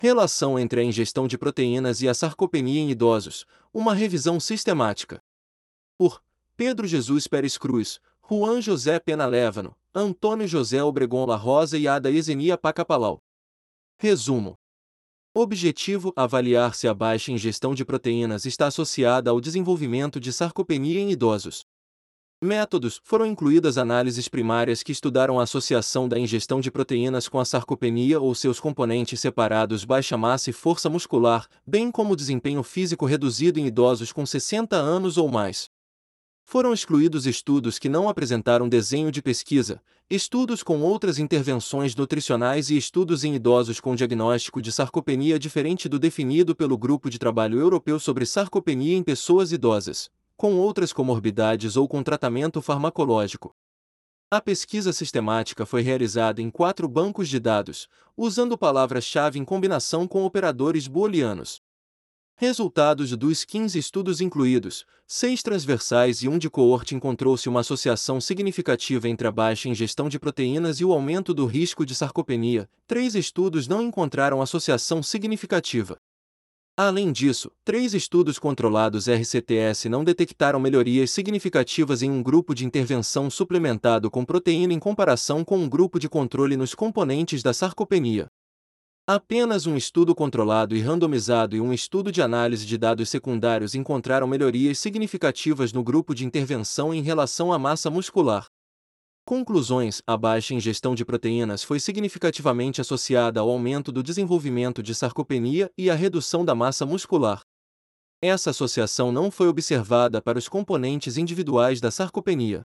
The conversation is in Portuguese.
Relação entre a ingestão de proteínas e a sarcopenia em idosos, uma revisão sistemática. Por Pedro Jesus Pérez Cruz, Juan José Pena Lévano, Antônio José Obregon La Rosa e Ada Esenia Pacapalau. Resumo. Objetivo: avaliar se a baixa ingestão de proteínas está associada ao desenvolvimento de sarcopenia em idosos. Métodos: foram incluídas análises primárias que estudaram a associação da ingestão de proteínas com a sarcopenia ou seus componentes separados, baixa massa e força muscular, bem como desempenho físico reduzido em idosos com 60 anos ou mais. Foram excluídos estudos que não apresentaram desenho de pesquisa, estudos com outras intervenções nutricionais e estudos em idosos com diagnóstico de sarcopenia diferente do definido pelo Grupo de Trabalho Europeu sobre Sarcopenia em Pessoas Idosas, com outras comorbidades ou com tratamento farmacológico. A pesquisa sistemática foi realizada em 4 bancos de dados, usando palavras-chave em combinação com operadores booleanos. Resultados dos 15 estudos incluídos, 6 transversais e 1 de coorte, encontrou-se uma associação significativa entre a baixa ingestão de proteínas e o aumento do risco de sarcopenia. 3 estudos não encontraram associação significativa. Além disso, 3 estudos controlados RCTS não detectaram melhorias significativas em um grupo de intervenção suplementado com proteína em comparação com um grupo de controle nos componentes da sarcopenia. Apenas um estudo controlado e randomizado e um estudo de análise de dados secundários encontraram melhorias significativas no grupo de intervenção em relação à massa muscular. Conclusões: a baixa ingestão de proteínas foi significativamente associada ao aumento do desenvolvimento de sarcopenia e à redução da massa muscular. Essa associação não foi observada para os componentes individuais da sarcopenia.